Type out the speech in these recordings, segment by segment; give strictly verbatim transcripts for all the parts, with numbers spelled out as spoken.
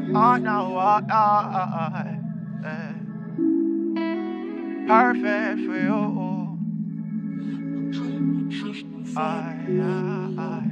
Oh no, oh, oh, oh, oh. Perfect for you. I, I, I.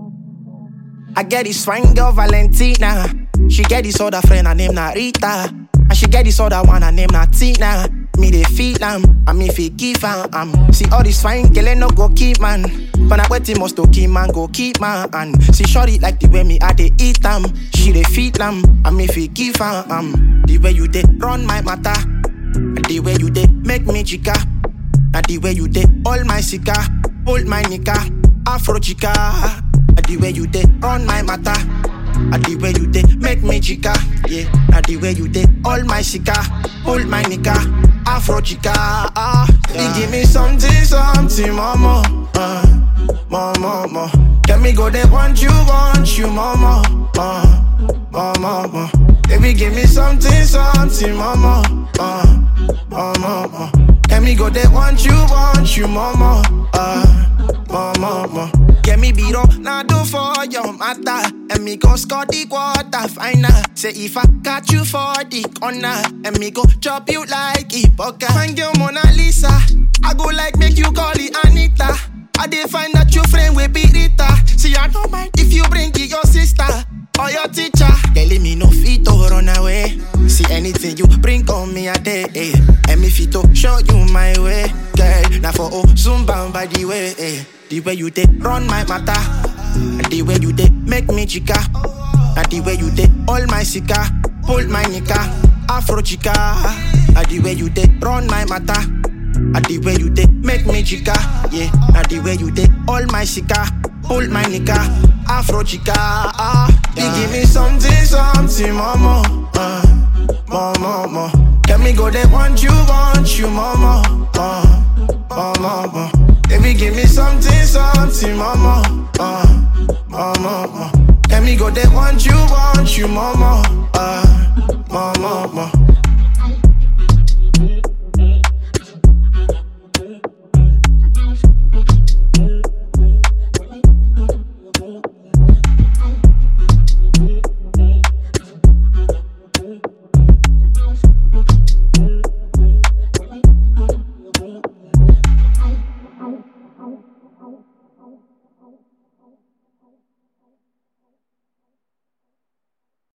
I get this fine girl Valentina. She get this other friend, her name Narita. And she get this other one, her name Natina. Me they feel am, and me feel give am. Um. See all this fine girl, no go keep man. But I wait must to keep man, go keep man. And see shorty like the way me I they eat am. She they feel am, and me feel give am. Um. The way you they run my matter, and the way you they make me chica. And the way you they all my sika, hold my nika, Afro chica. And the way you they run my matter, and the way you they make me chica, yeah. And the way you they all my sika, hold my nika, Afro chica. Ah, yeah. You give me something, something, mama, uh, mama, mama. Let me go there, want you, want you, mama, uh, mama, mama. Baby, give me something, something, mama, uh, mama, mama. Let me go there, want you, want you, mama, uh, mama, mama. Get me beat up, now do for your matter. And me go score the quarter final. Say if I catch you for the corner, and me go chop you like a poker. Find your Mona Lisa, I go like make you call it Anita. I dey find that your friend will be Rita. See I don't mind if you bring it your sister or your teacher. Telling me no fit to run away. See anything you bring on me a day, eh. And me fit to show you my way, girl. Now for oh, soon bound by the way, eh. The way you dey run my matter, and the way you dey make me chica, and the way you dey all my sika, hold my nika, Afro chica. And the way you dey run my matter, and the way you dey make me chica, yeah. And the way you dey all my sika, hold my nika, Afro chica. Ah, yeah. You give me something, something, mama, uh, mama, mama. Let me go there, want you, want you, mama, uh, mama, mama. Baby, give me something, something, mama.